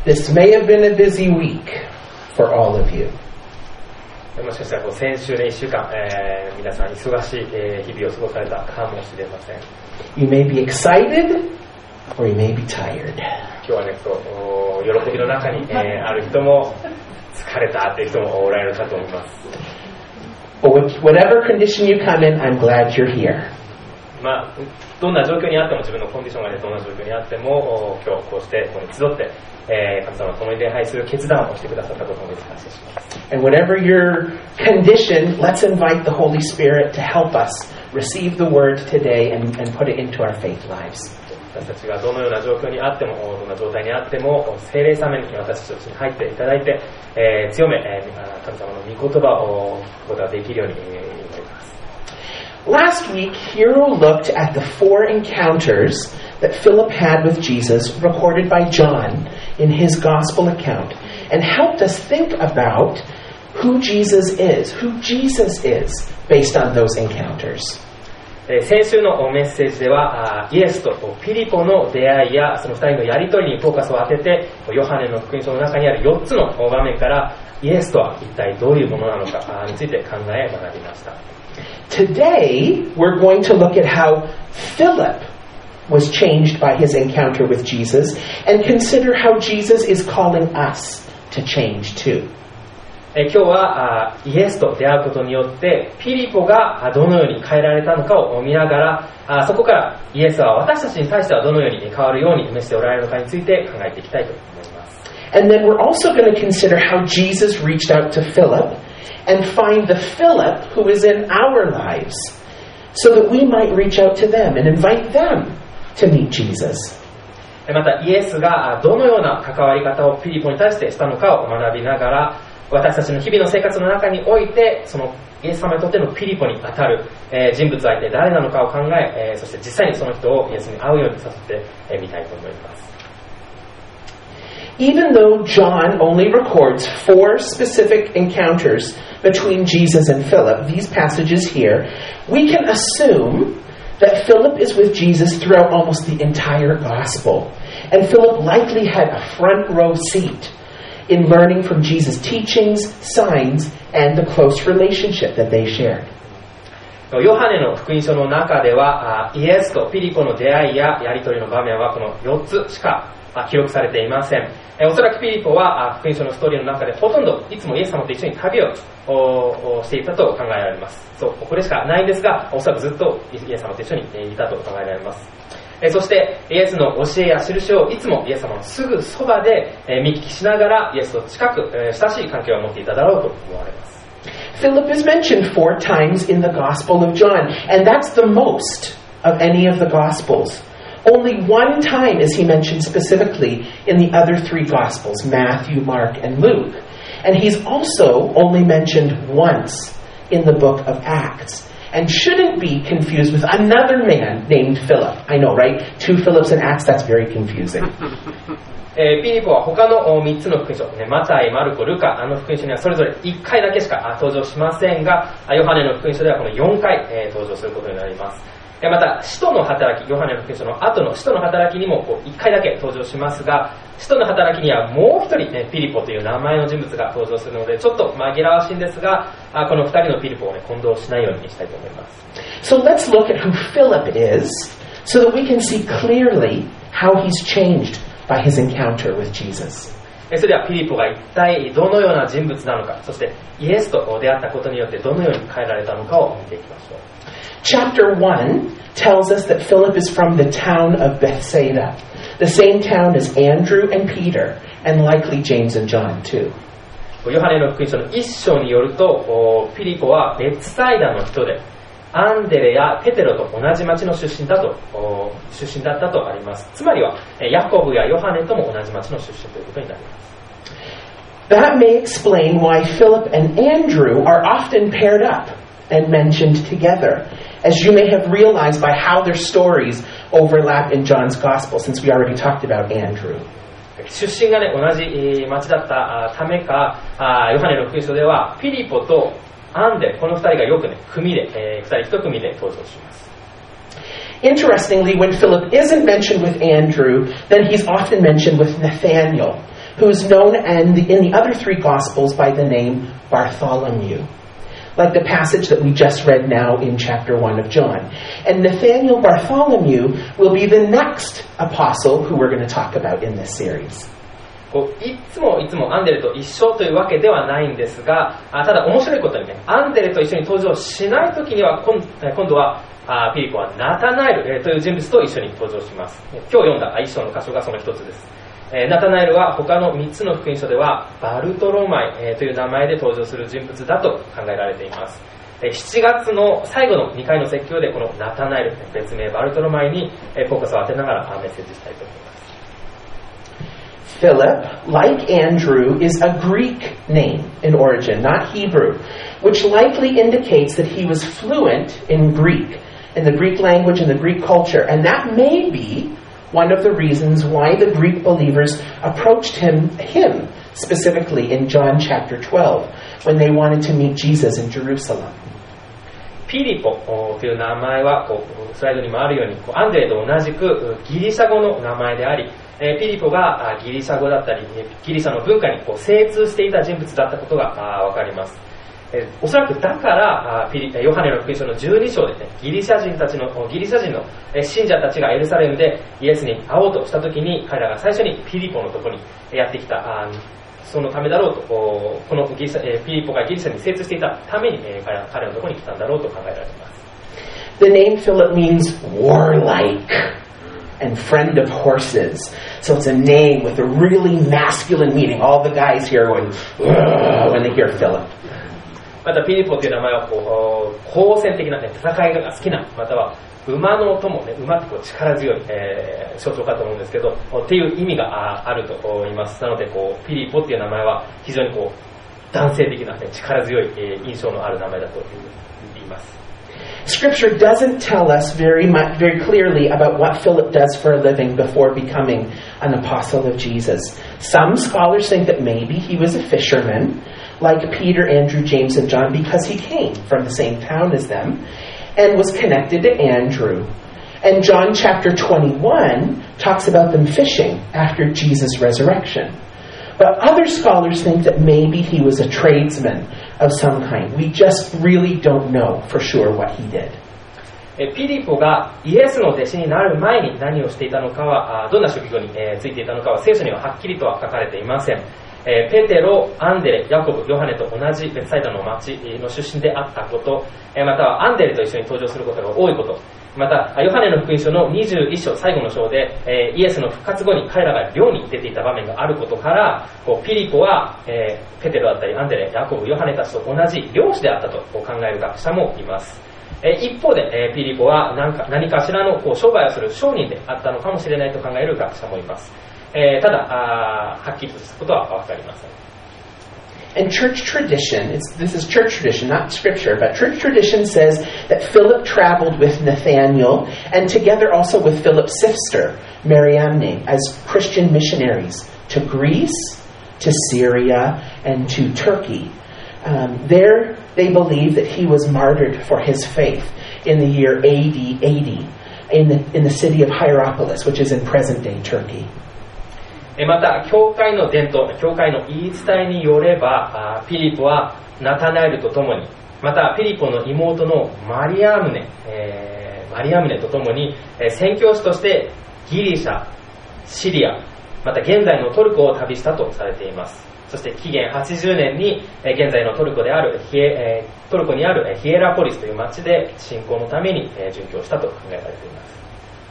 This may have been a busy week for all of you. もしかしたら先週の1週間、皆さん忙しい、日々を過ごされたかもしれません。 You may be excited or you may be tired. 今日はね、喜びの中に、ある人も疲れたっていう人もおられるかと思います。 But whatever condition you come in, I'm glad you're here. まあ、どんな状況にあっても、自分のコンディションがね、どんな状況にあっても、今日こうしてここに集って、神様と共に礼拝する決断をしてくださったことを感謝します。 And whatever your condition, let's invite the Holy Spirit to help us receive the word today and put it into our faith lives. 私たちがどのような状況にあっても、どんな状態にあっても、聖霊様に私たちに入っていただいて、強め、神様の御言葉を聞くことができるように祈ります。 Last week, Hiro looked at the 4 encounters that Philip had with Jesus, recorded by John in his gospel account, and helped us think about who Jesus is based on those encounters. 先週のメッセージではイエスとピリポの出会いやその2人のやり取りにフォーカスを当てて、ヨハネの福音書の中にある4つの場面からイエスとは一体どういうものなのかについて考え学びました。 Today, we're going to look at how Philip was changed by his encounter with Jesus and consider how Jesus is calling us to change too. 今日はイエスと出会うことによってピリポがどのように変えられたのかを見ながら、そこからイエスは私たちに対してはどのように変わるように召しておられるのかについて考えていきたいと思います。 And then we're also going to consider how Jesus reached out to Philip and find the Philip who is in our lives so that we might reach out to them and invite them to meet Jesus. またイエスがどのような関わり方をピリポに対してしたのかを学びながら、私たちの日々の生活の中においてそのイエス様にとってのピリポに当たる、人物は一体誰なのかを考え、そして実際にその人をイエスに会うようにさせてみたいと思います。 Even though John only records 4 specific encounters between Jesus and Philip, these passages here, we can assume that Philip is with Jesus throughout almost the entire gospel. And Philip likely had a front row seat in learning from Jesus' teachings, signs, and the close relationship that they shared. ヨハネの福音書の中ではイエスとピリポの出会いややり取りの場面はこの4つしか記録されていません。おそらくピリポは福音書のストーリーの中でほとんどいつもイエス様と一緒に旅をしていたと考えられます。そう、これしかないんですが、おそらくずっとイエス様と一緒にいたと考えられます。そしてイエスの教えや印をいつもイエス様のすぐそばで見聞きしながらイエスと近く親しい関係を持っていただろうと思われます。 Philip is mentioned 4 times in the Gospel of John, and that's the most of any of the Gospels. Only 1 time is he mentioned specifically in the other 3 Gospels, Matthew, Mark, and Luke. And he's also only mentioned once in the book of Acts, and shouldn't be confused with another man named Philip. I know, right? 2 Philips in Acts, that's very confusing. ピリポは他の3つの福音書、マタイ、マルコ、ルカの福音書にはそれぞれ1回だけしか登場しませんが、ヨハネの福音書ではこの4回登場することになります。また使徒の働き、ヨハネの福音書の後の使徒の働きにも1回だけ登場しますが、使徒の働きにはもう1人、ピリポという名前の人物が登場するのでちょっと紛らわしいんですが、この2人のピリポを、混同しないようにしたいと思います。 So let's look at who Philip is so that we can see clearly how he's changed by his encounter with Jesus. それではピリポが一体どのような人物なのか、そしてイエスと出会ったことによってどのように変えられたのかを見ていきましょう。 Chapter 1 tells us that Philip is from the town of Bethsaida, the same town as Andrew and Peter, and likely James and John too. ヨハネの福音書の1章によると、ピリポはベツサイダの人で、アンデレやペテロと同じ町の出身だったとあります。つまりはヤコブやヨハネとも同じ町の出身ということになります。 That may explain why Philip and Andrew are often paired up and mentioned together, as you may have realized by how their stories overlap in John's Gospel, since we already talked about Andrew. 出身が同じ町だったためか、ヨハネの福音書ではピリポとアンデレ、この2人がよく組で、2人1組で登場します。 Interestingly, when Philip isn't mentioned with Andrew, then he's often mentioned with Nathaniel, who is known in the other three Gospels by the name Bartholomew, like the passage that we just read now in chapter 1 of John. And Nathaniel Bartholomew will be the next apostle who we're going to talk about in this series. いつもアンデレと一緒というわけではないんですが、ただ面白いことにね、アンデレと一緒に登場しないときには今度はピリポはナタナエルという人物と一緒に登場します。今日読んだ一章の箇所がその一つです。ナタナエルは他の3つの福音書ではバルトロマイという名前で登場する人物だと考えられています。7月の最後の2回の説教でこのナタナエル、別名バルトロマイにフォーカスを当てながらメッセージしたいと思います。 Philip, like Andrew, is a Greek name in origin, not Hebrew, which likely indicates that he was fluent in Greek, in the Greek language and the Greek culture. And that may be one of the reasons why the Greek believers approached him specifically in John chapter 12, when they wanted to meet Jesus in Jerusalem. ピリポという名前はスライドにもあるようにアンデレと同じくギリシャ語の名前であり、ピリポがギリシャ語だったりギリシャの文化に精通していた人物だったことがわかります。おそらくだからヨハネの福音書の12章で、ね、ギリシャ人の信者たちがエルサレムでイエスに会おうとしたときに彼らが最初にピリポのところにやってきたそのためだろうとこのピリポがギリシャに精通していたために彼のところに来たんだろうと考えられています。 The name Philip means warlike and friend of horses. So it's a name with a really masculine meaning. All the guys here are going, when they hear Philip. またピリポという名前は好戦的な、ね、戦いが好きな、または馬の友、ね、馬って力強い、象徴かと思うんですけどっていう意味があると言います。なのでピリポっていう名前は非常に男性的な、ね、力強い、印象のある名前だと言います。 Scripture doesn't tell us very clearly about what Philip does for a living before becoming an apostle of Jesus. Some scholars think that maybe he was a fisherman, like Peter, Andrew, James, and John, because he came from the same town as them and was connected to Andrew. And John chapter 21 talks about them fishing after Jesus' resurrection. But other scholars think that maybe he was a tradesman of some kind. We just really don't know for sure what he did. ピリポがイエスの弟子になる前に何をしていたのかは、どんな職業についていたのかは聖書にははっきりとは書かれていません。ペテロ、アンデレ、ヤコブ、ヨハネと同じベツサイダの町の出身であったこと、またはアンデレと一緒に登場することが多いこと、またヨハネの福音書の21章最後の章で、イエスの復活後に彼らが漁に出ていた場面があることからピリポは、ペテロだったりアンデレ、ヤコブ、ヨハネたちと同じ漁師であったと考える学者もいます。一方で、ピリポは何かしらの商売をする商人であったのかもしれないと考える学者もいます。ただはっきりとしたことは分かりません。 And church tradition, this is church tradition, not scripture, but church tradition says that Philip traveled with Nathaniel and together also with Philip's sister, Mariamne, as Christian missionaries to Greece, to Syria, and to Turkey. There they believe that he was martyred for his faith in the year AD 80 in the city of Hierapolis, which is in present-day Turkey. また教会の伝統、教会の言い伝えによればピリポはナタナエルと共に、またピリポの妹のマリアムネと共に宣教師としてギリシャ、シリア、また現在のトルコを旅したとされています。そして紀元80年に現在のトルコにあるヒエラポリスという町で信仰のために殉教したと考えられています。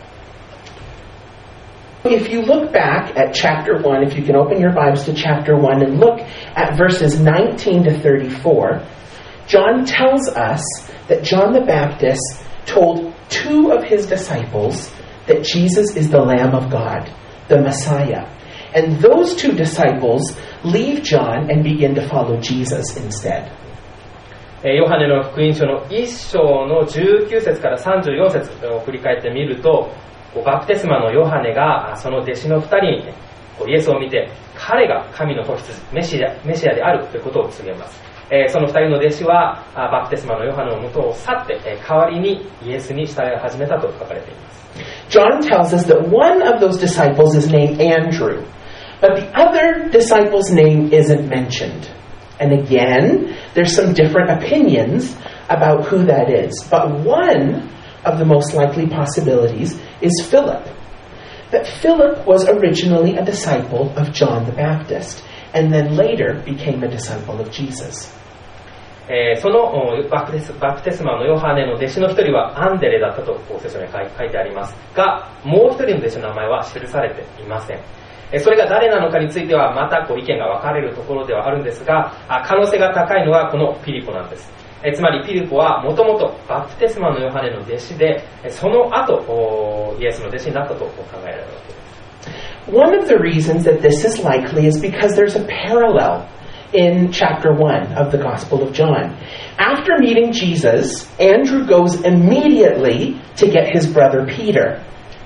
If you look back at chapter 1, if you can open your Bibles to chapter 1 and look at verses 19 to 34, John tells us that John the Baptist told two of his disciples that Jesus is the Lamb of God, the Messiah. And those two disciples leave John and begin to follow Jesus instead. ヨハネの福音書の1章の19節から34節を振り返ってみると、バプテスマのヨハネがその弟子の2人に、イエスを見て彼が神の子羊メシアであるということを告げます。その2人の弟子はバプテスマのヨハネの元を去って代わりにイエスに従い始めたと書かれています。 John tells us that one of those disciples is named Andrew, But the other disciple's name isn't mentioned. And again, there's some different opinions about who that is. But one of the most likely possibilities is Philip. That Philip was originally a disciple of John the Baptist, and then later became a disciple of Jesus. そのバプテスマのヨハネの弟子の一人はアンデレだったと聖書に書いてありますが、もう一人の弟子の名前は記されていません。それが誰なのかについてはまた意見が分かれるところではあるんですが、可能性が高いのはこのピリポなんです。つまりピリポはもともとバプテスマのヨハネの弟子で、その後イエスの弟子になったと考えられるわけです。 One of the reasons that this is likely is because there's a parallel in chapter 1 of the Gospel of John. After meeting Jesus, Andrew goes immediately to get his brother Peter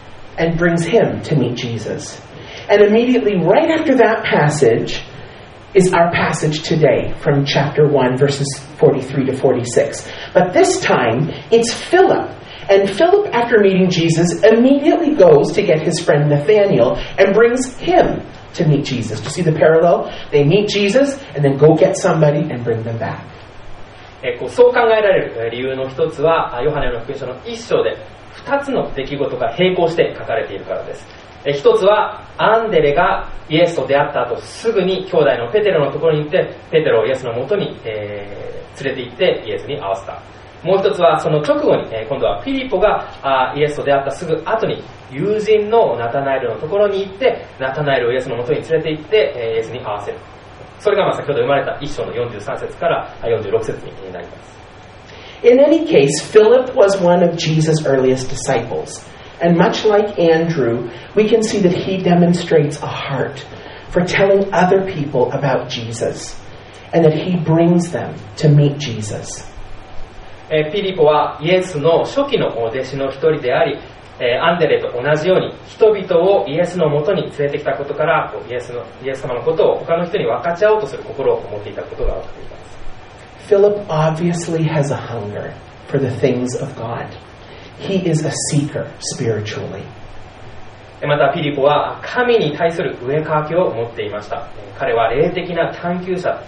and brings him to meet Jesus. And immediately right after that passage is our passage today from chapter 1 verses 43 to 46. But this time it's Philip. And Philip, after meeting Jesus, immediately goes to get his friend Nathanael and brings him to meet Jesus. Do you see the parallel? They meet Jesus and then go get somebody and bring them back. そう考えられる理由の一つはヨハネの福音書の一章で2つの出来事が並行して書かれているからです。一つはアンデレがイエスと出会った後すぐに兄弟のペテロのところに行ってペテロをイエスのもとに、連れて行ってイエスに会わせた。もう一つはその直後に、今度はピリポがイエスと出会ったすぐ後に友人のナタナエルのところに行ってナタナエルをイエスのもとに連れて行ってイエスに会わせる。それが先ほど生まれた一章の43節から46節になります。 In any case, Philip was one of Jesus' earliest disciples. And much like Andrew, we can see that he demonstrates a heart for telling other people about Jesus and that he brings them to meet Jesus. ピリポはイエスの初期の弟子の一人であり、アンデレと同じように人々をイエスのもとに連れてきたことからイエス様のことを他の人に分かち合おうとする心を持っていたことが分かっています。 Philip obviously has a hunger for the things of God. He is a seeker spiritually. またピリポは神に対する上かけを持っていました。彼は霊的な探求者だった。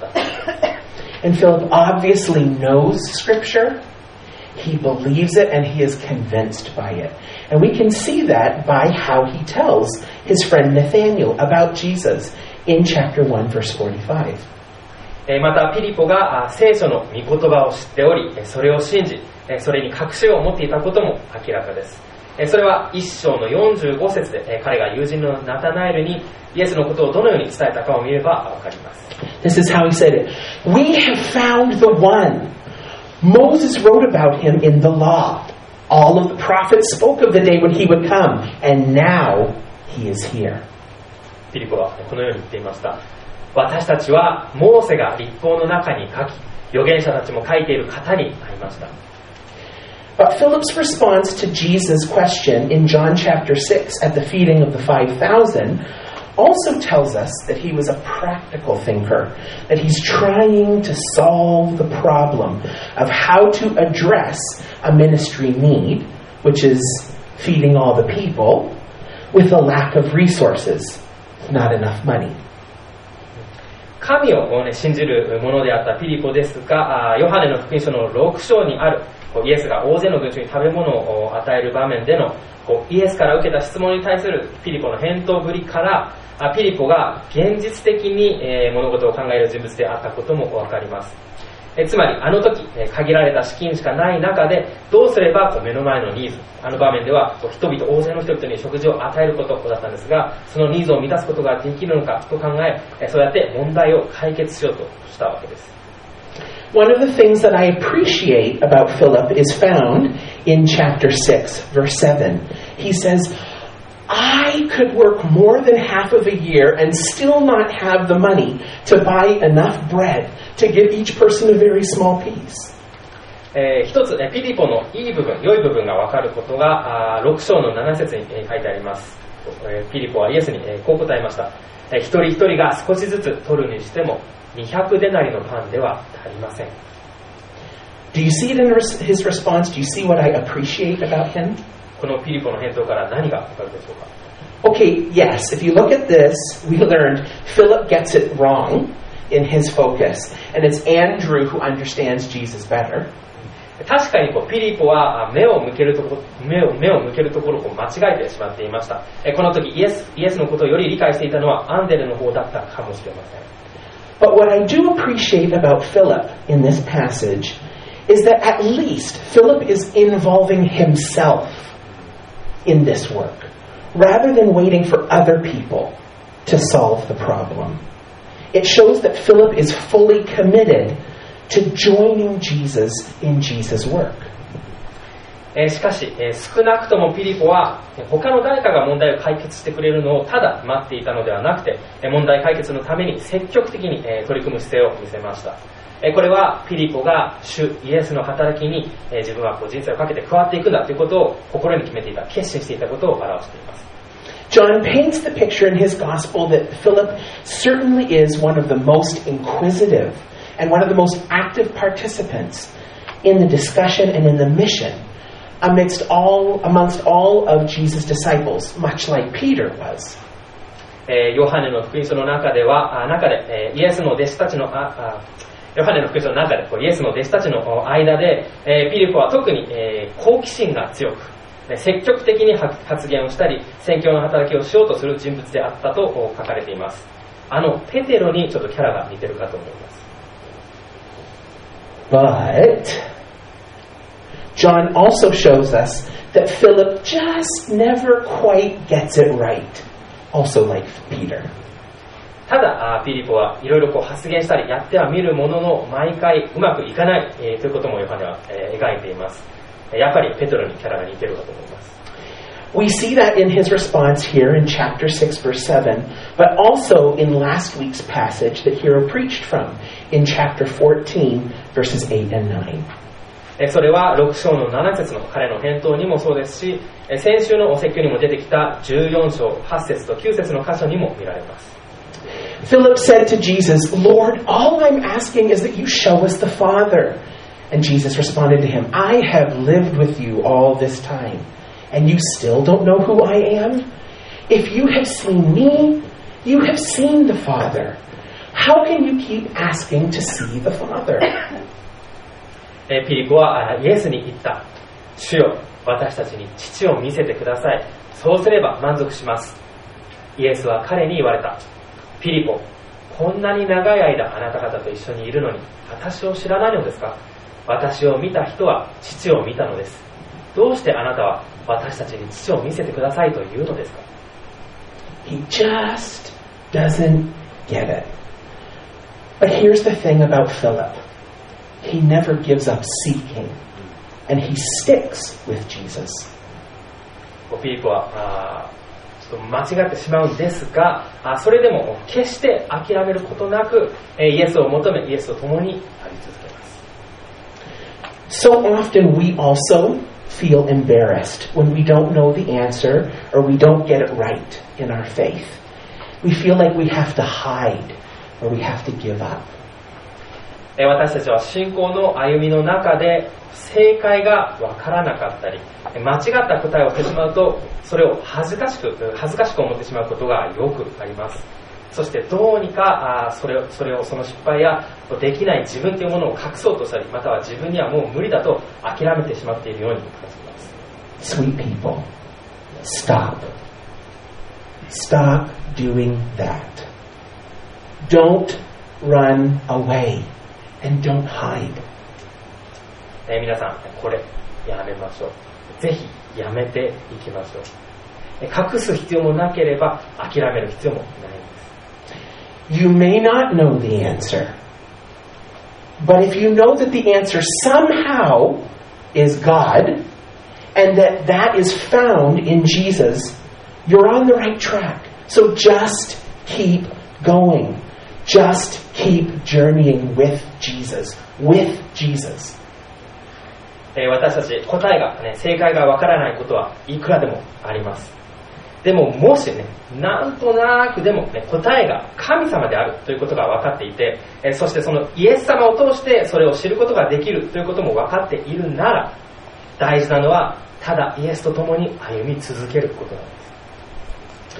And Philip obviously knows Scripture. He believes it and he is convinced by it. And we can see that by how he tells his friend Nathanael about Jesus in chapter 1 verse 45. またピリポが聖書の御言葉を知っており、それを信じ、それに確信を持っていたことも明らかです。それは一章の45節で彼が友人のナタナエルにイエスのことをどのように伝えたかを見ればわかります。 This is how he said it. We have found the one. Moses wrote about him in the law. All of the prophets spoke of the day when he would come. And now he is here. ピリポはこのように言っていました。私たちはモーセが律法の中に書き、預言者たちも書いている方に会いました。 But Philip's response to Jesus' question in John chapter 6 at the feeding of the 5,000 also tells us that he was a practical thinker, that he's trying to solve the problem of how to address a ministry need, which is feeding all the people, with a lack of resources, not enough money. 神を、信じる者であったピリポですが、ヨハネの福音書の6章にあるイエスが大勢の群衆に食べ物を与える場面でのイエスから受けた質問に対するピリポの返答ぶりからピリポが現実的に物事を考える人物であったことも分かります。つまりあの時限られた資金しかない中でどうすれば目の前のニーズ、あの場面では大勢の人々に食事を与えることだったんですが、そのニーズを満たすことができるのかと考え、そうやって問題を解決しようとしたわけです。 One of the things that I appreciate about Philip is found in chapter 6, verse 7. He says, I could work more than half of a year and still not have the money to buy enough bread to give each person a very small piece. 一つピリポのいい部分、良い部分が分かることが6章の7節に書いてあります。ピリポはイエスにこう答えました。一人一人が少しずつ取るにしても200デナリのパンでは足りません。 Do you see it in his response? Do you see what I appreciate about him? このピリポの返答から何が分かるでしょうか。 Okay, yes, if you look at this, we learned Philip gets it wrong in his focus, and it's Andrew who understands Jesus better. 確かにピリポは目を向けるところを間違えてしまっていました。この時イエスのことをより理解していたのはアンデレの方だったかもしれません。 But what I do appreciate about Philip in this passage is that at least Philip is involving himself in this work, rather than waiting for other people to solve the problem. It shows that Philip is fully committed to joining Jesus in Jesus' work. しかし、少なくともピリポは他の誰かが問題を解決してくれるのをただ待っていたのではなくて、問題解決のために積極的に取り組む姿勢を見せました。これはピリポが主イエスの働きに自分は人生をかけて加わっていくんだということを心に決めていた、決心していたことを表しています。 John paints the picture in his gospel that Philip certainly is one of the most inquisitive and one of the most active participants in the discussion and in the mission amongst all of Jesus' disciples, much like Peter was. ヨハネの福音書の中でイエスの弟子たちのヨハネの福音書の中でイエスの弟子たちの間でピリポは特に好奇心が強く積極的に発言をしたり宣教の働きをしようとする人物であったと書かれています。ペテロにちょっとキャラが似てるかと思います。 But John also shows us that Philip just never quite gets it right, also like Peter. ただピリポはいろいろ発言したりやってはみるものの毎回うまくいかない、ということもヨハネは、描いています。やっぱりペテロにキャラが似てるかと思います。 We see that in his response here in chapter 6 verse 7, but also in last week's passage that Hiro preached from in chapter 14 verses 8 and 9. それは6章の7節の彼の返答にもそうですし、先週のお説教にも出てきた14章8節と9節の箇所にも見られます。 Philip said to Jesus, Lord, all I'm asking is that you show us the Father. And Jesus responded to him, I have lived with you all this time, and you still don't know who I am? If you have seen me, you have seen the Father. How can you keep asking to see the Father? ピリポはイエスに言った。主よ、私たちに父を見せてください。そうすれば満足します。イエスは彼に言われた。ピリポ、こんなに長い間あなた方と一緒にいるのに私を知らないのですか？私を見た人は父を見たのです。どうしてあなたは私たちに父を見せてくださいと言うのですか？ He just doesn't get it. But here's the thing about Philip. He never gives up seeking, and he sticks with Jesus. ピリポはちょっと間違ってしまうんですが、それでも決して諦めることなくイエスを求めイエスと共にあり続けます。 So often we also feel embarrassed when we don't know the answer or we don't get it right in our faith. We feel like we have to hide or we have to give up. 私たちは信仰の歩みの中で正解が分からなかったり間違った答えをしてしまうとそれを恥ずかしく思ってしまうことがよくあります。そしてどうにかその失敗やできない自分というものを隠そうとしたりまたは自分にはもう無理だと諦めてしまっているように感じます。 Sweet people, stop doing that. Don't run away and don't hide. 皆さんこれやめましょう。ぜひやめていきましょう。隠す必要もなければ諦める必要もないんです。 You may not know the answer, but if you know that the answer somehow is God and that is found in Jesus, you're on the right track. So just keep going. Just keep journeying with Jesus. 私たち答えが、正解がわからないことはいくらでもあります。でももしなんとなくでも、答えが神様であるということが分かっていて、そしてそのイエス様を通してそれを知ることができるということも分かっているなら、大事なのはただイエスと共に歩み続けることなんです。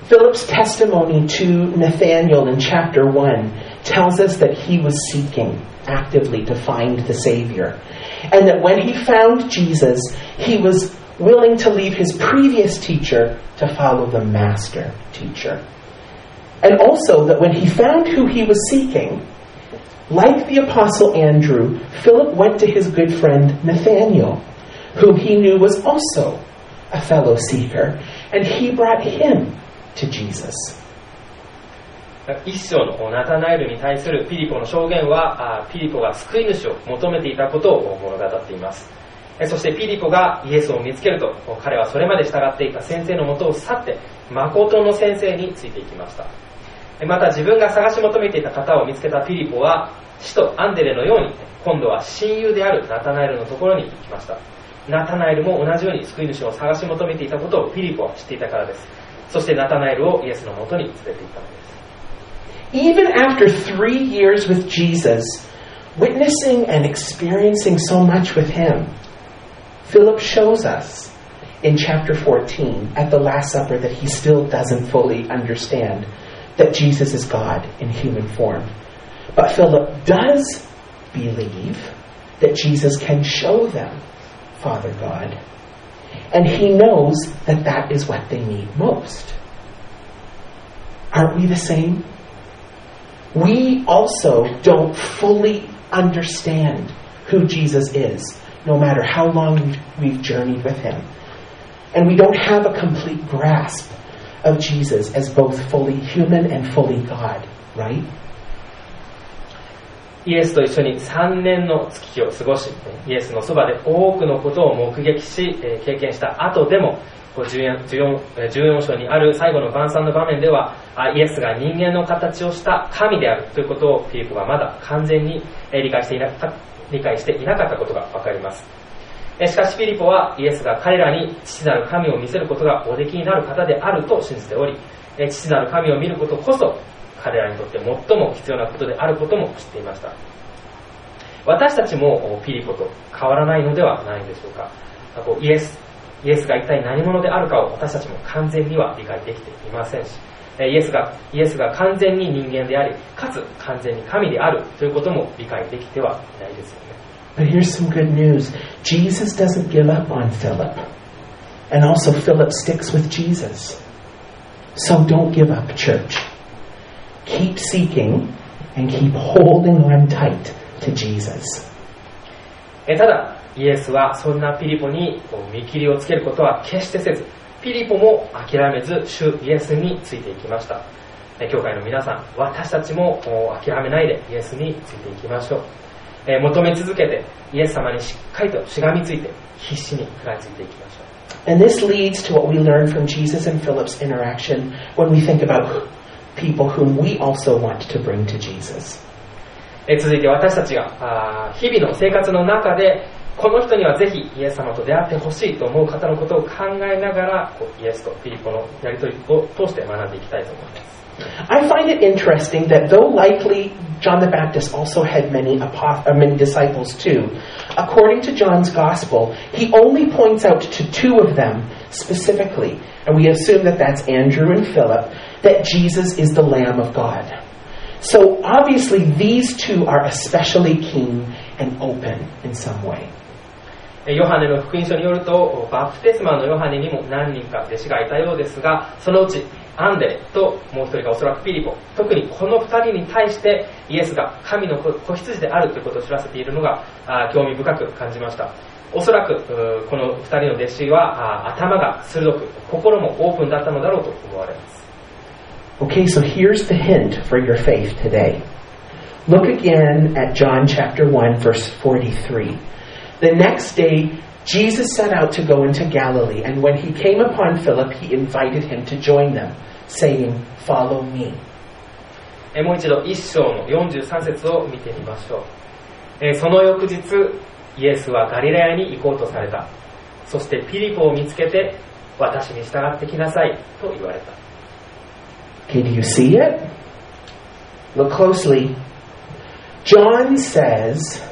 Philip's testimony to Nathanael in chapter 1 tells us that he was seeking actively to find the Savior. And that when he found Jesus, he was willing to leave his previous teacher to follow the master teacher. And also that when he found who he was seeking, like the Apostle Andrew, Philip went to his good friend Nathanael, whom he knew was also a fellow seeker, and he brought him to Jesus. 一章のナタナエルに対するピリポの証言は、ピリポが救い主を求めていたことを物語っています。そしてピリポがイエスを見つけると、彼はそれまで従っていた先生のもとを去って、誠の先生についていきました。また自分が探し求めていた方を見つけたピリポは、使徒アンデレのように、今度は親友であるナタナエルのところに行きました。ナタナエルも同じように救い主を探し求めていたことをピリポは知っていたからです。そしてナタナエルをイエスのもとに連れて行ったのです。 Even after 3 years with Jesus, witnessing and experiencing so much with him, Philip shows us in chapter 14 at the Last Supper that he still doesn't fully understand that Jesus is God in human form. But Philip does believe that Jesus can show them Father God. And he knows that that is what they need most. Aren't we the same? We also don't fully understand who Jesus is, no matter how long we've journeyed with him. And we don't have a complete grasp of Jesus as both fully human and fully God, right? イエスと一緒に3年の月日を過ごし、イエスのそばで多くのことを目撃し、経験した後でも、14章にある最後の晩餐の場面では、イエスが人間の形をした神であるということをピリポがまだ完全に理解していなかったことがわかります。しかしピリポはイエスが彼らに父なる神を見せることがおできになる方であると信じており、父なる神を見ることこそ彼らにとって最も必要なことであることも知っていました。私たちもピリポと変わらないのではないでしょうか。イエスが一体何者であるかを私たちも完全には理解できていませんし、イエスが完全に人間であり、かつ完全に神であるということも理解できてはいないですよね。 But here's some good news. Jesus doesn't give up on Philip. And also Philip sticks with Jesus. So don't give up, church. Keep seeking and keep holding on tight to Jesus. ただ、イエスはそんなピリポに見切りをつけることは決してせず、ピリポも諦めず主イエスについていきました。教会の皆さん、私たちも諦めないでイエスについていきましょう。求め続けてイエス様にしっかりとしがみついて必死に食らいついていきましょう。 And this leads to what we learn from Jesus and Philip's interaction when we think about people whom we also want to bring to Jesus. 続いて私たちが日々の生活の中でこの人にはぜひイエス様と出会ってほしいと思う方のことを考えながらイエスとピリポのやり取りを通して学んでいきたいと思います。 I find it interesting that though likely John the Baptist also had many disciples too, according to John's Gospel, he only points out to 2 of them specifically, and we assume that that's Andrew and Philip, that Jesus is the Lamb of God. So obviously these 2 are especially keen and open in some way. ヨハネの福音書によると、バプテスマのヨハネにも何人か弟子がいたようですが、そのうちアンデレともう一人がおそらくピリポ、特にこの2人に対してイエスが神の子羊であるということを知らせているのが興味深く感じました。おそらくこの2人の弟子は頭が鋭く心もオープンだったのだろうと思われます。 Okay, so here's the hint for your faith today. Look again at John chapter 1 verse 43. The next day, Jesus set out to go into Galilee, and when he came upon Philip, he invited him to join them, saying, "Follow me." もう一度1章の43節を見てみましょう。その翌日、イエスはガリラヤに行こうとされた。そしてピリポを見つけて、私に従ってきなさいと言われた。 Okay, do you see it? Look closely. John says,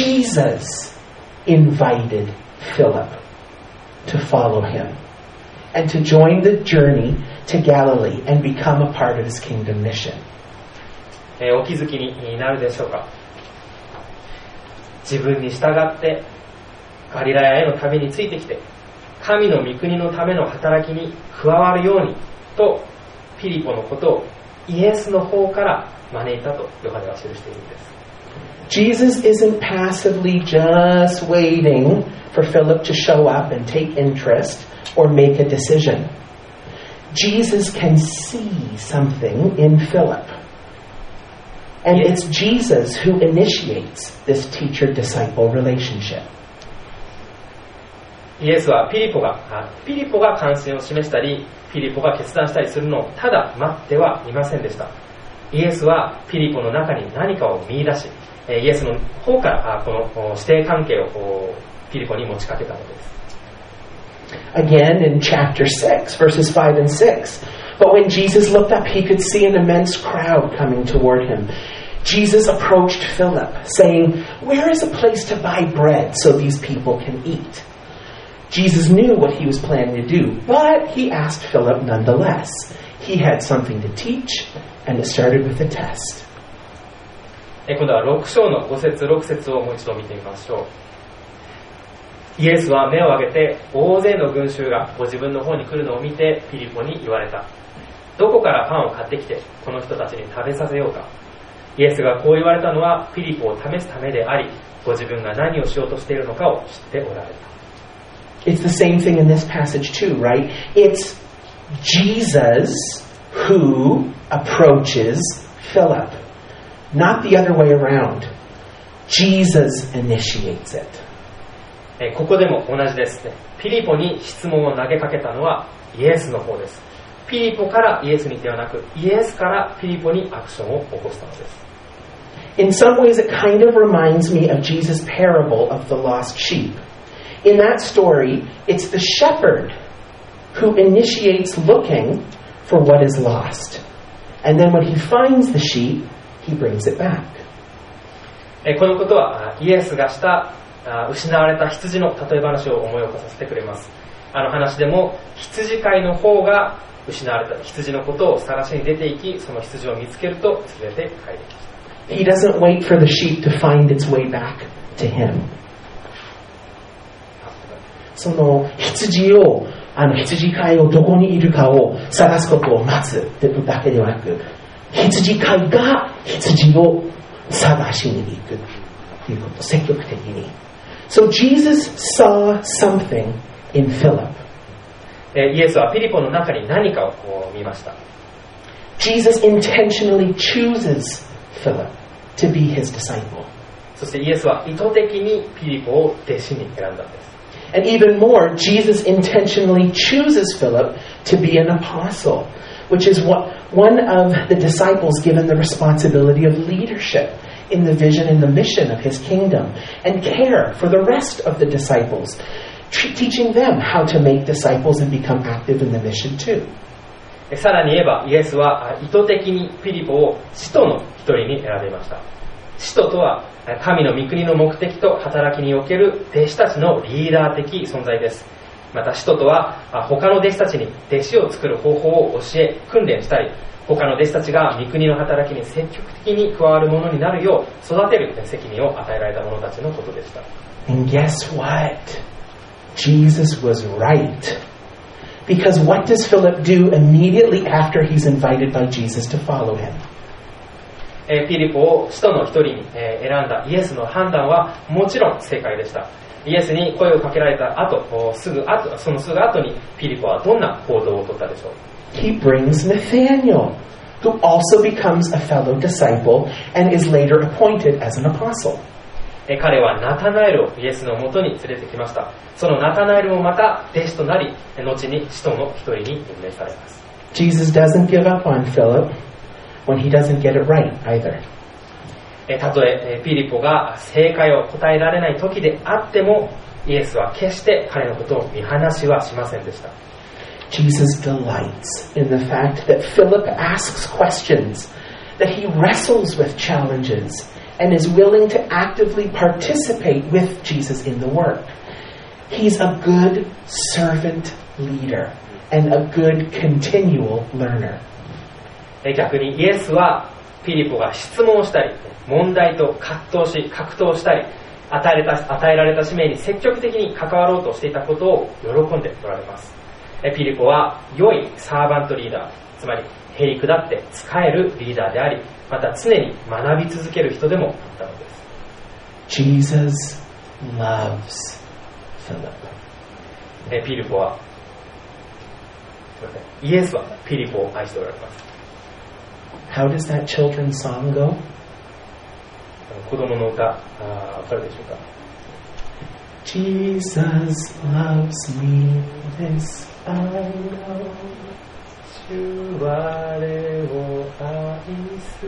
Jesus invited Philip to follow him. and to join the journey to Galilee and become a part of his kingdom mission. お気づきになるでしょうか。自分に従ってガリラヤへの旅についてきて、神の御国のための働きに加わるようにとピリポのことをイエスの方から招いたとヨハネは記しているんです。 Jesus isn't passively just waiting for Philip to show up and take interest or make a decision. Jesus can see something in Philip. And it's Jesus who initiates this teacher-disciple relationship. イエスはピリポが関心を示したり、ピリポが決断したりするのをただ待ってはいませんでした。イエスはピリポの中に何かを見出し、イエスの方からこの師弟関係をピリポに持ちかけたのです。 Again in chapter 6, verses 5 and 6. But when Jesus looked up, he could see an immense crowd coming toward him. Jesus approached Philip, saying, "Where is a place to buy bread so these people can eat?" Jesus knew what he was planning to do, but he asked Philip nonetheless. He had something to teach, and it started with a test. 今度は6章の5節6節をもう一度見てみましょう。イエスは目を上げて大勢の群衆がご自分の方に来るのを見てピリポに言われた。どこからパンを買ってきてこの人たちに食べさせようか。イエスがこう言われたのはピリポを試すためであり、ご自分が何をしようとしているのかを知っておられた。 It's the same thing in this passage too, right? It's Jesus who approaches Philip, not the other way around. Jesus initiates it. ここでも同じですね。ピリポに質問を投げかけたのはイエスの方です。ピリポからイエスにではなく、イエスからピリポにアクションを起こしたのです。 In some ways, it kind of reminds me of Jesus' parable of the lost sheep. In that story, it's the shepherd who initiates looking for what is lost. And then when he finds the sheep, he brings it back. このことはイエスがした失われた羊の例え話を思い起こさせてくれます。あの話でも羊飼いの方が失われた羊のことを探しに出ていき、その羊を見つけると連れて帰ってきた。 He doesn't wait for the sheep to find its way back to him. その羊飼いをどこにいるかを探すことを待つだけではなく、羊飼いが羊を探しに行くということ、積極的に。So Jesus saw something in Philip. イエスはピリポの中に何かを見ました。 Jesus intentionally chooses Philip to be his disciple. そしてイエスは意図的にピリポを弟子に選んだんです。 And even more, Jesus intentionally chooses Philip to be an apostle, which is one of the disciples given the responsibility of leadership in the vision and the mission of his kingdom, and care for the rest of the disciples, teaching them how to make disciples and become active in the mission too. さらに言えば、イエスは意図的にピリポを使徒の一人に選びました。使徒とは神の御国の目的と働きにおける弟子たちのリーダー的存在です。また使徒とは他の弟子たちに弟子を作る方法を教え訓練したり、他の弟子たちが御国の働きに積極的に加わるものになるよう育てる責任を与えられた者たちのことでした。 And guess what? Jesus was right. Because what does Philip do immediately after he's invited by Jesus to follow him? ピリポを使徒の一人に選んだイエスの判断はもちろん正解でした。イエスに声をかけられたそのすぐ後にピリポはどんな行動をとったでしょう。 He brings Nathanael, who also becomes a fellow disciple and is later appointed as an apostle. 彼はナタナエルをイエスのもとに連れてきました。そのナタナエルもまた弟子となり、後に使徒の一人に任命されます。 Jesus doesn't give up on Philip when he doesn't get it right either. たとえピリポが正解を答えられない時であっても、イエスは決して彼のことを見放しはしませんでした。 Jesus delights in the fact that Philip asks questions, that he wrestles with challenges, and is willing to actively participate with Jesus in the work. He's a good servant leader, and a good continual learner. 逆にイエスはピリポが質問したり、問題と格闘したり、与えられた使命に積極的に関わろうとしていたことを喜んでおられます。ピリポは良いサーバントリーダー、つまりへり下って使えるリーダーであり、また常に学び続ける人でもあったのです。 Jesus loves Philip. ピリポは、イエスはピリポを愛しておられます。 How does that children's song go? 子供の歌、わかるでしょうか。 Jesus loves me, this I know. 主我を愛す。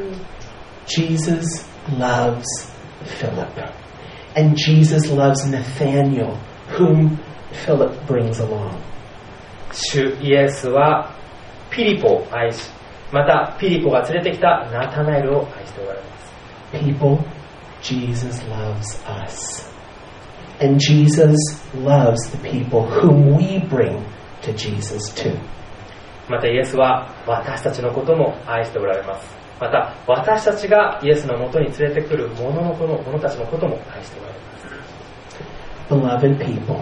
Jesus loves Philip. And Jesus loves Nathaniel, whom Philip brings along. 主イエスはピリポを愛し、またピリポが連れてきたナタナエルを愛しておられます。 People, Jesus loves us. And Jesus loves the people whom we bring to Jesus too. またイエスは私たちのことも愛しておられます。また私たちがイエスのもとに連れてくる者たちのことも愛しておられます。 Beloved people,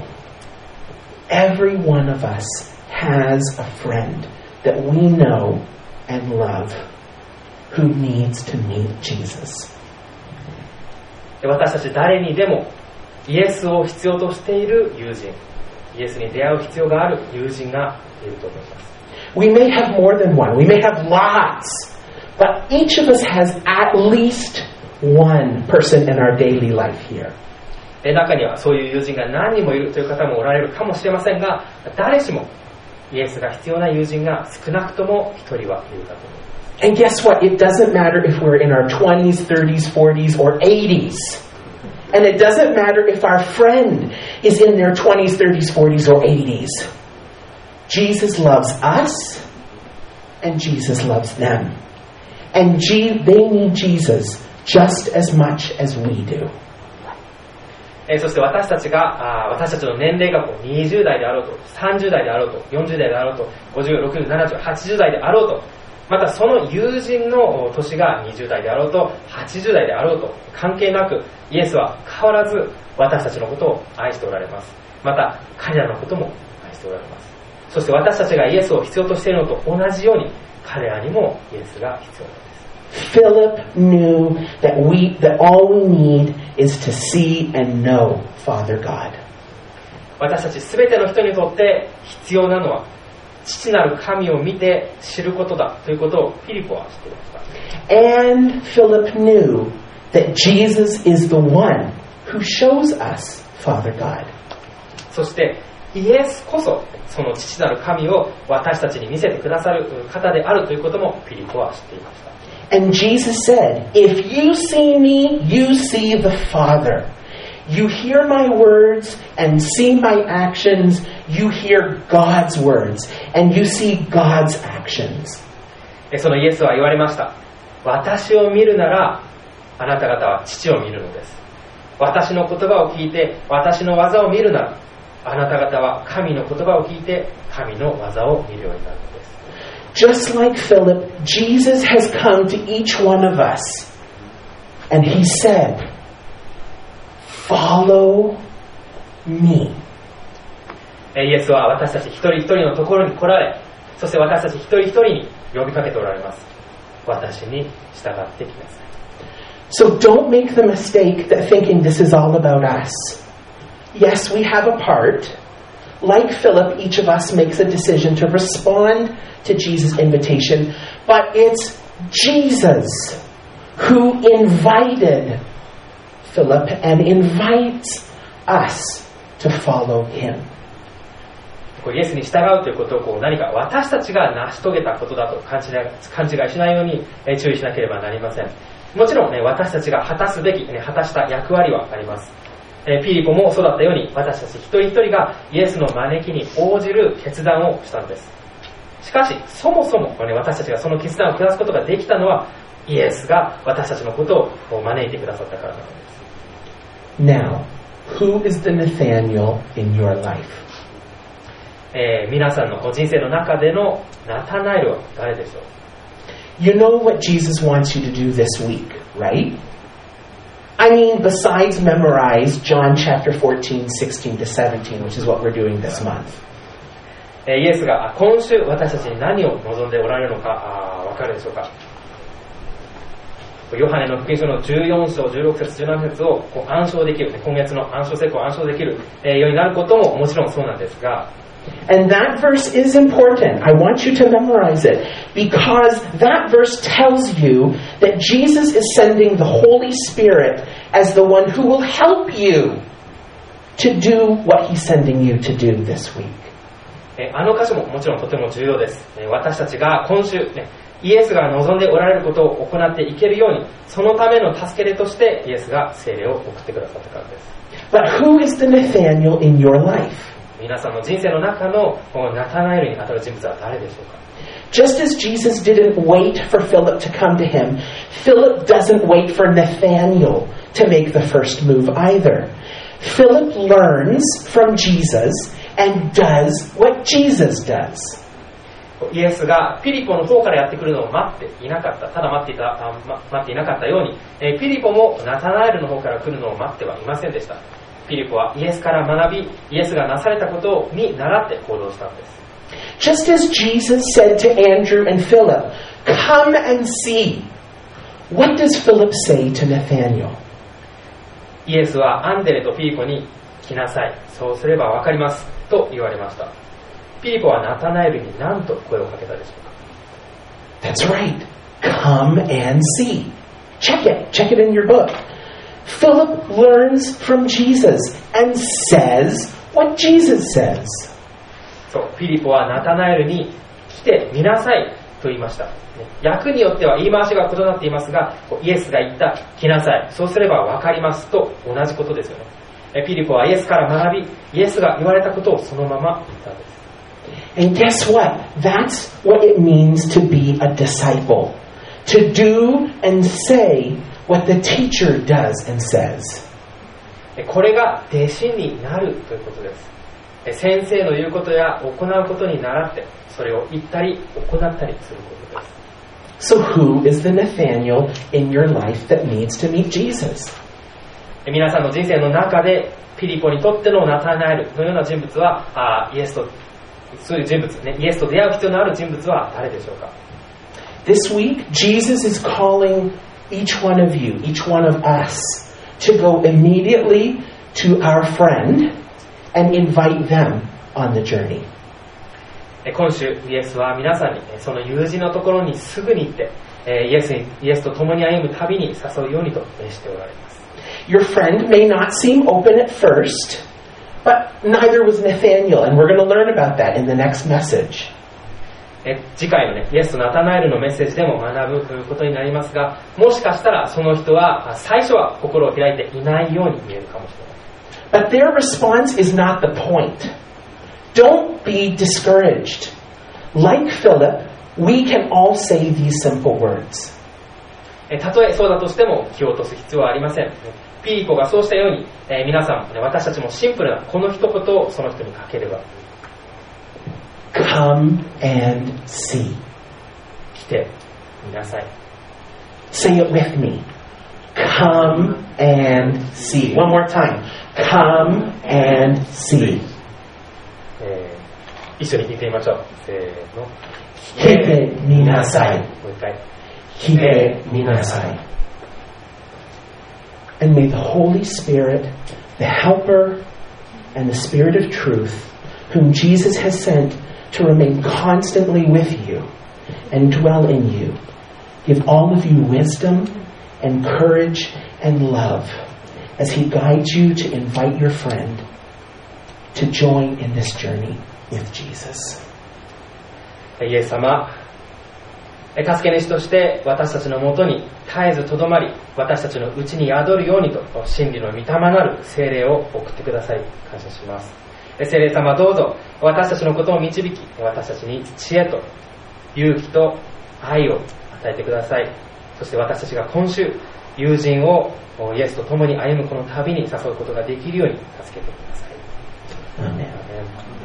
every one of us has a friend that we know and love who needs to meet Jesus. 私たち誰にでもイエスを必要としている友人、イエスに出会う必要がある友人がいると思います。 We may have more than one, we may have lots, but each of us has at least one person in our daily life here. 中にはそういう友人が何人もいるという方もおられるかもしれませんが、誰しもイエスが必要な友人が少なくとも一人はいるかと思います。 And guess what? It doesn't matter if we're in our 20s, 30s, 40s, or 80s. And it doesn't matter if our friend is in their 20s, 30s, 40s, or 80s. Jesus loves us, and Jesus loves them. And they need Jesus just as much as we do. そして私たちの年齢が20代であろうと、30代であろうと、40代であろうと、50、60、70、80代であろうと、またその友人の年が20代であろうと、80代であろうと、関係なく、イエスは変わらず私たちのことを愛しておられます。また彼らのことも愛しておられます。そして私たちがイエスを必要としているのと同じように、彼らにもイエスが必要なんです。 Philip knew that all we need is to see and know Father God. 私たちすべての人にとって必要なのは父なる神を見て知ることだということをフィリポは知っていました。 And Philip knew that Jesus is the one who shows us Father God. そしてイエスこそその父なる神を私たちに見せてくださる方であるということもフィリポは知っていました。 And Jesus said, "If you see me, you see the Father. You hear my words and see my actions. You hear God's words and you see God's actions." そのイエスは言われました。私を見るならあなた方は父を見るのです。私の言葉を聞いて私の技を見るならあなた方は神の言葉を聞いて神の技を見るようになるのです。 Just like Philip, Jesus has come to each one of us and he said, "Follow me." イエスは私たち一人一人のところに来られ、そして私たち一人一人に呼びかけておられます。私に従ってきなさい。 So don't make the mistake that thinking this is all about us. Yes, we have a part. Like Philip, each of us makes a decision to respond to Jesus' invitation, but it's Jesus who invited Philip and invites us to follow him. イエスに従うということを何か私たちが成し遂げたことだと勘違いしないように注意しなければなりません。もちろん、私たちが果たすべき、果たした役割はあります。ピリポもそうだったように私たち一人一人がイエスの招きに応じる決断をしたのです。しかしそもそも、私たちがその決断を下すことができたのはイエスが私たちのことを招いてくださったからなのです。 Now, who is the Nathaniel in your life? 皆さんの人生の中でのナタナエルは誰でしょう？ You know what Jesus wants you to do this week, right? I mean, besides memorize John chapter 14, 16 to 17, which is what we're doing this month. イエスが今週私たちに何を望んでおられるのかわかるでしょうか？ヨハネの福音書の14章、16節、17節を暗唱できる、今月の暗唱聖句を暗唱できるようになることももちろんそうなんですが、 And that verse is important. I want you to memorize it because that verse tells you that Jesus is sending the Holy Spirit as the one who will help you to do what He's sending you to do this week. あの箇所ももちろんとても重要です。私たちが今週、イエスが望んでおられることを行っていけるように、そのための助け手としてイエスが聖霊を送ってくださったからです。 But who is the Nathaniel in your life? 皆さんの人生の中のナタナエルに当たる人物は誰でしょうか？ Just as Jesus didn't wait for Philip to come to him, Philip doesn't wait for Nathaniel to make the first move either. Philip learns from Jesus and does what Jesus does. イエスがピリポの方からやってくるのを待っていなかった。ただ待っていなかったように、ピリポもナタナエルの方から来るのを待ってはいませんでした。ピリポはイエスから学び、イエスがなされたことに倣って行動したんです。 Just as Jesus said to Andrew and Philip, "Come and see." What does Philip say to Nathaniel? イエスはアンデレとピリポに来なさい。そうすればわかりますと言われました。ピリポはナタナエルに何と声をかけたでしょうか？ That's right. Come and see. Check it in your book. Philip learns from Jesus and says what Jesus says. そう、ピリポはナタナエルに来て見なさいと言いました。訳によっては言い回しが異なっていますが、イエスが言った来なさい、そうすればわかりますと同じことですよね。ピリポはイエスから学び、イエスが言われたことをそのまま言ったんです。 And guess what? That's what it means to be a disciple. To do and say what the teacher does and says. これが弟子になるということです。先生の言うことや行うことに倣って、それを言ったり行ったりすることです。 So who is the Nathaniel in your life that needs to meet Jesus? 皆さんの人生の中でピリポにとってのナタナエルのような人物はイエスとそういう人物ね、イエスと出会う必要のある人物は誰でしょうか？ This week, Jesus is calling each one of you, each one of us, to go immediately to our friend and invite them on the journey. 今週、イエスは皆さんにその友人のところにすぐに行って、イエスと共に歩む旅に誘うようにとしておられます。 Your friend may not seem open at first, but neither was Nathaniel, and we're going to learn about that in the next message. 次回のね、イエスとナタナエルのメッセージでも学ぶことになりますが、もしかしたらその人は最初は心を開いていないように見えるかもしれない。 But their response is not the point. Don't be discouraged. Like Philip, we can all say these simple words. たとえそうだとしても気を落とす必要はありません。ピリポがそうしたように、皆さん、私たちもシンプルなこの一言をその人にかければ。 Come and see. 来てみなさい。 Say it with me. Come and see. One more time. Come and see. 一緒に聞いてみましょう。せーの。 来てみなさい。 もう一回。 来てみなさい。And may the Holy Spirit, the Helper, and the Spirit of Truth, whom Jesus has sent to remain constantly with you and dwell in you, give all of you wisdom and courage and love as He guides you to invite your friend to join in this journey with Jesus. イエス様、助け主として私たちのもとに絶えずとどまり、私たちのうちに宿るようにと真理の御霊なる聖霊を送ってください。感謝します。聖霊様、どうぞ私たちのことを導き、私たちに知恵と勇気と愛を与えてください。そして私たちが今週友人をイエスと共に歩むこの旅に誘うことができるように助けてください。アーメン。